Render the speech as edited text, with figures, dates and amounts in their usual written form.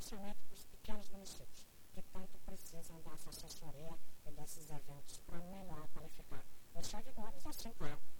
especialmente para os pequenos municípios, que tanto precisam dessa assessoria e desses eventos para melhor qualificar os servidores, assim, claro,